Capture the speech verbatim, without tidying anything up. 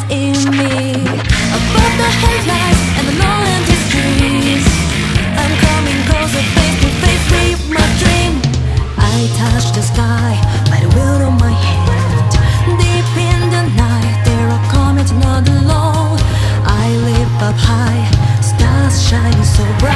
in me. Above the headlights and the long empty streets, I'm coming closer, face to face with my dream. I touch the sky by the will of my hand. Deep in the night, there are comets not alone. I live up high, stars shining so bright.